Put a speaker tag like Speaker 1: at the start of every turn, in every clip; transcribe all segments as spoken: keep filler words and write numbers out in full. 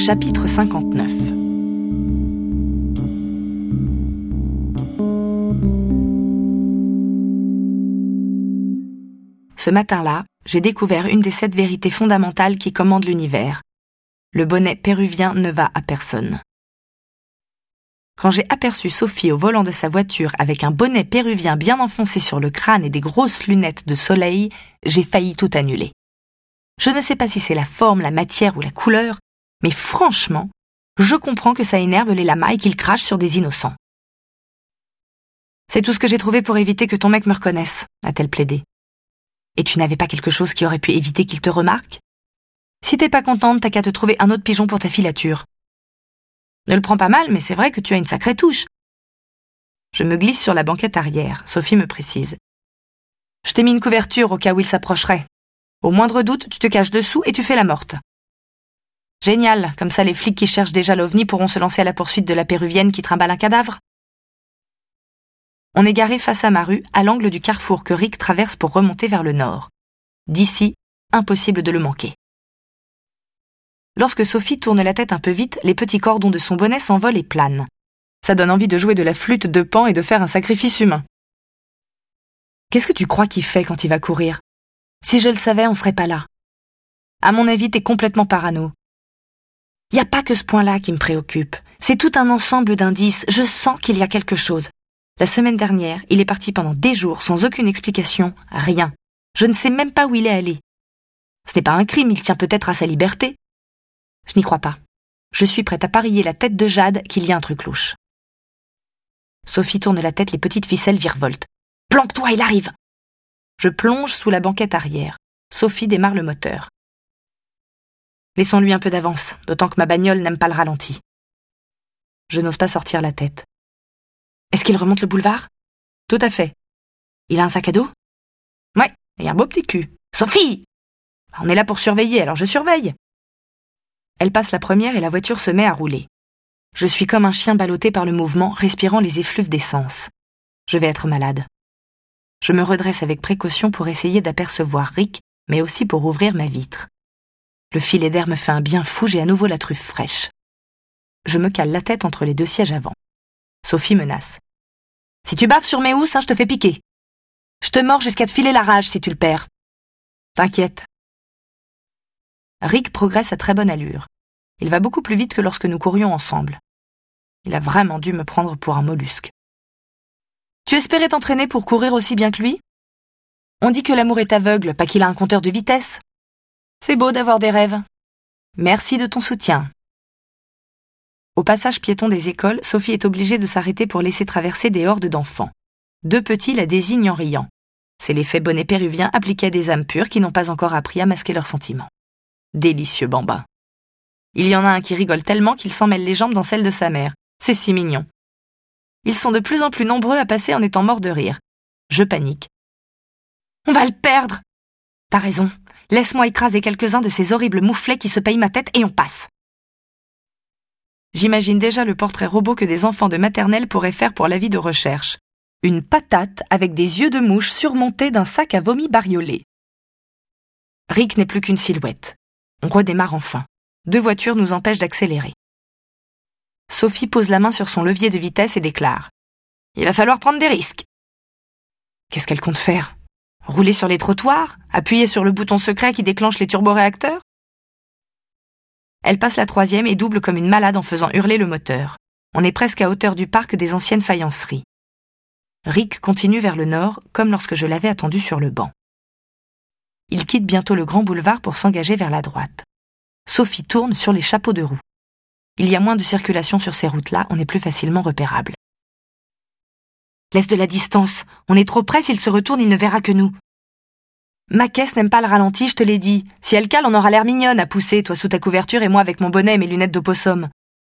Speaker 1: Chapitre cinquante-neuf. Ce matin-là, j'ai découvert une des sept vérités fondamentales qui commandent l'univers. Le bonnet péruvien ne va à personne. Quand j'ai aperçu Sophie au volant de sa voiture avec un bonnet péruvien bien enfoncé sur le crâne et des grosses lunettes de soleil, j'ai failli tout annuler. Je ne sais pas si c'est la forme, la matière ou la couleur, mais franchement, je comprends que ça énerve les lamas et qu'ils crachent sur des innocents. « C'est tout ce que j'ai trouvé pour éviter que ton mec me reconnaisse », a-t-elle plaidé. « Et tu n'avais pas quelque chose qui aurait pu éviter qu'il te remarque ? Si t'es pas contente, t'as qu'à te trouver un autre pigeon pour ta filature. Ne le prends pas mal, mais c'est vrai que tu as une sacrée touche. » Je me glisse sur la banquette arrière. Sophie me précise. « Je t'ai mis une couverture au cas où il s'approcherait. Au moindre doute, tu te caches dessous et tu fais la morte. » Génial, comme ça les flics qui cherchent déjà l'OVNI pourront se lancer à la poursuite de la péruvienne qui trimballe un cadavre. On est garé face à ma rue, à l'angle du carrefour que Rick traverse pour remonter vers le nord. D'ici, impossible de le manquer. Lorsque Sophie tourne la tête un peu vite, les petits cordons de son bonnet s'envolent et planent. Ça donne envie de jouer de la flûte de Pan et de faire un sacrifice humain. Qu'est-ce que tu crois qu'il fait quand il va courir ? Si je le savais, on serait pas là. À mon avis, t'es complètement parano. Y a pas que ce point-là qui me préoccupe. C'est tout un ensemble d'indices. Je sens qu'il y a quelque chose. La semaine dernière, il est parti pendant des jours sans aucune explication, rien. Je ne sais même pas où il est allé. Ce n'est pas un crime, il tient peut-être à sa liberté. Je n'y crois pas. Je suis prête à parier la tête de Jade qu'il y a un truc louche. Sophie tourne la tête, les petites ficelles virevoltent. « Planque-toi, il arrive !» Je plonge sous la banquette arrière. Sophie démarre le moteur. Laissons-lui un peu d'avance, d'autant que ma bagnole n'aime pas le ralenti. Je n'ose pas sortir la tête. Est-ce qu'il remonte le boulevard ? Tout à fait. Il a un sac à dos ? Ouais, et un beau petit cul. Sophie ! On est là pour surveiller, alors je surveille. Elle passe la première et la voiture se met à rouler. Je suis comme un chien ballotté par le mouvement, respirant les effluves d'essence. Je vais être malade. Je me redresse avec précaution pour essayer d'apercevoir Rick, mais aussi pour ouvrir ma vitre. Le filet d'air me fait un bien fou, j'ai à nouveau la truffe fraîche. Je me cale la tête entre les deux sièges avant. Sophie menace. « Si tu baves sur mes housses, hein, je te fais piquer. Je te mords jusqu'à te filer la rage si tu le perds. » T'inquiète. Rick progresse à très bonne allure. Il va beaucoup plus vite que lorsque nous courions ensemble. Il a vraiment dû me prendre pour un mollusque. « Tu espérais t'entraîner pour courir aussi bien que lui ? On dit que l'amour est aveugle, pas qu'il a un compteur de vitesse. C'est beau d'avoir des rêves. Merci de ton soutien. » Au passage piéton des écoles, Sophie est obligée de s'arrêter pour laisser traverser des hordes d'enfants. Deux petits la désignent en riant. C'est l'effet bonnet péruvien appliqué à des âmes pures qui n'ont pas encore appris à masquer leurs sentiments. Délicieux bambin. Il y en a un qui rigole tellement qu'il s'en mêle les jambes dans celles de sa mère. C'est si mignon. Ils sont de plus en plus nombreux à passer en étant morts de rire. Je panique. On va le perdre ! T'as raison. Laisse-moi écraser quelques-uns de ces horribles mouflets qui se payent ma tête et on passe. J'imagine déjà le portrait robot que des enfants de maternelle pourraient faire pour l'avis de recherche. Une patate avec des yeux de mouche surmontés d'un sac à vomi bariolé. Rick n'est plus qu'une silhouette. On redémarre enfin. Deux voitures nous empêchent d'accélérer. Sophie pose la main sur son levier de vitesse et déclare « Il va falloir prendre des risques. » Qu'est-ce qu'elle compte faire ? Rouler sur les trottoirs ? Appuyer sur le bouton secret qui déclenche les turboréacteurs ? Elle passe la troisième et double comme une malade en faisant hurler le moteur. On est presque à hauteur du parc des anciennes faïenceries. Rick continue vers le nord, comme lorsque je l'avais attendu sur le banc. Il quitte bientôt le grand boulevard pour s'engager vers la droite. Sophie tourne sur les chapeaux de roue. Il y a moins de circulation sur ces routes-là, on est plus facilement repérable. Laisse de la distance, on est trop près, s'il se retourne, il ne verra que nous. Ma caisse n'aime pas le ralenti, je te l'ai dit. Si elle cale, on aura l'air mignonne à pousser, toi sous ta couverture et moi avec mon bonnet et mes lunettes d'opossum.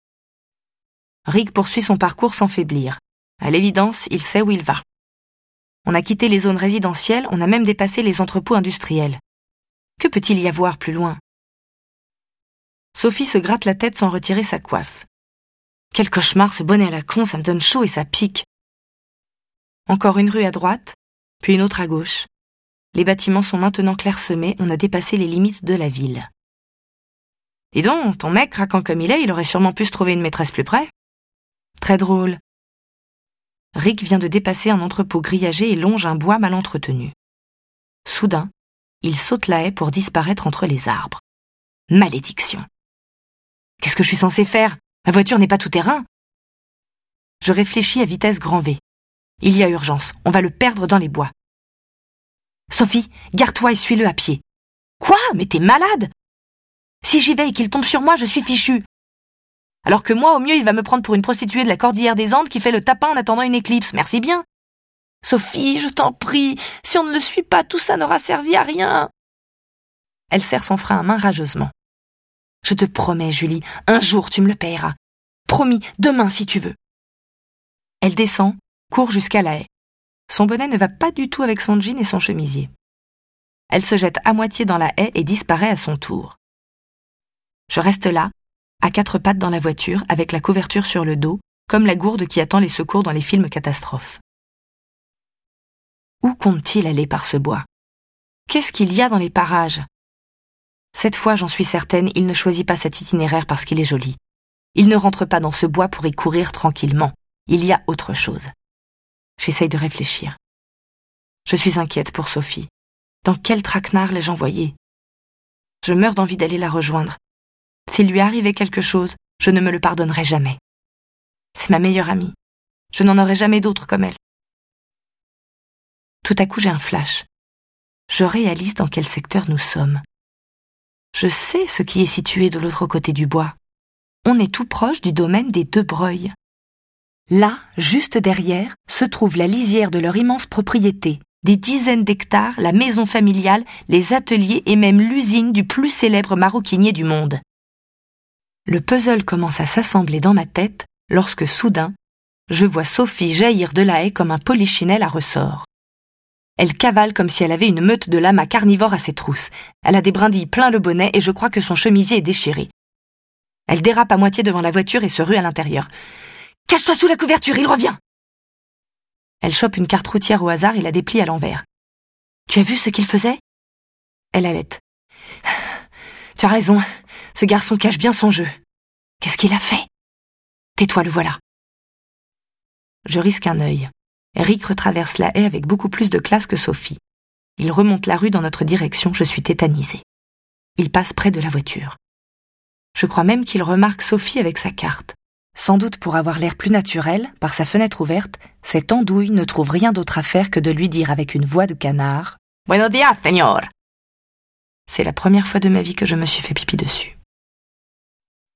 Speaker 1: Rick poursuit son parcours sans faiblir. À l'évidence, il sait où il va. On a quitté les zones résidentielles, on a même dépassé les entrepôts industriels. Que peut-il y avoir plus loin ? Sophie se gratte la tête sans retirer sa coiffe. Quel cauchemar, ce bonnet à la con, ça me donne chaud et ça pique. Encore une rue à droite, puis une autre à gauche. Les bâtiments sont maintenant clairsemés, on a dépassé les limites de la ville. Dis donc, ton mec, craquant comme il est, il aurait sûrement pu se trouver une maîtresse plus près. Très drôle. Rick vient de dépasser un entrepôt grillagé et longe un bois mal entretenu. Soudain, il saute la haie pour disparaître entre les arbres. Malédiction. Qu'est-ce que je suis censée faire? Ma voiture n'est pas tout terrain. Je réfléchis à vitesse grand V. Il y a urgence, on va le perdre dans les bois. Sophie, garde-toi et suis-le à pied. Quoi? Mais t'es malade? Si j'y vais et qu'il tombe sur moi, je suis fichue. Alors que moi, au mieux, il va me prendre pour une prostituée de la cordillère des Andes qui fait le tapin en attendant une éclipse. Merci bien. Sophie, je t'en prie, si on ne le suit pas, tout ça n'aura servi à rien. Elle serre son frein à main rageusement. Je te promets, Julie, un jour tu me le payeras. Promis, demain si tu veux. Elle descend, court jusqu'à la haie. Son bonnet ne va pas du tout avec son jean et son chemisier. Elle se jette à moitié dans la haie et disparaît à son tour. Je reste là, à quatre pattes dans la voiture, avec la couverture sur le dos, comme la gourde qui attend les secours dans les films catastrophes. Où compte-t-il aller par ce bois? Qu'est-ce qu'il y a dans les parages? Cette fois, j'en suis certaine, il ne choisit pas cet itinéraire parce qu'il est joli. Il ne rentre pas dans ce bois pour y courir tranquillement. Il y a autre chose. J'essaye de réfléchir. Je suis inquiète pour Sophie. Dans quel traquenard l'ai-je envoyée? Je meurs d'envie d'aller la rejoindre. S'il lui arrivait quelque chose, je ne me le pardonnerai jamais. C'est ma meilleure amie. Je n'en aurai jamais d'autre comme elle. Tout à coup, j'ai un flash. Je réalise dans quel secteur nous sommes. Je sais ce qui est situé de l'autre côté du bois. On est tout proche du domaine des Deux Breuils. Là, juste derrière, se trouve la lisière de leur immense propriété, des dizaines d'hectares, la maison familiale, les ateliers et même l'usine du plus célèbre maroquinier du monde. Le puzzle commence à s'assembler dans ma tête lorsque, soudain, je vois Sophie jaillir de la haie comme un polichinelle à ressort. Elle cavale comme si elle avait une meute de lamas carnivores à ses trousses. Elle a des brindilles plein le bonnet et je crois que son chemisier est déchiré. Elle dérape à moitié devant la voiture et se rue à l'intérieur. « Cache-toi sous la couverture, il revient !» Elle chope une carte routière au hasard et la déplie à l'envers. « Tu as vu ce qu'il faisait ?» Elle halète. « Tu as raison, ce garçon cache bien son jeu. Qu'est-ce qu'il a fait ? Tais-toi, le voilà. » Je risque un œil. Rick retraverse la haie avec beaucoup plus de classe que Sophie. Il remonte la rue dans notre direction, je suis tétanisée. Il passe près de la voiture. Je crois même qu'il remarque Sophie avec sa carte. Sans doute pour avoir l'air plus naturel, par sa fenêtre ouverte, cette andouille ne trouve rien d'autre à faire que de lui dire avec une voix de canard « Buenos días, señor !» C'est la première fois de ma vie que je me suis fait pipi dessus.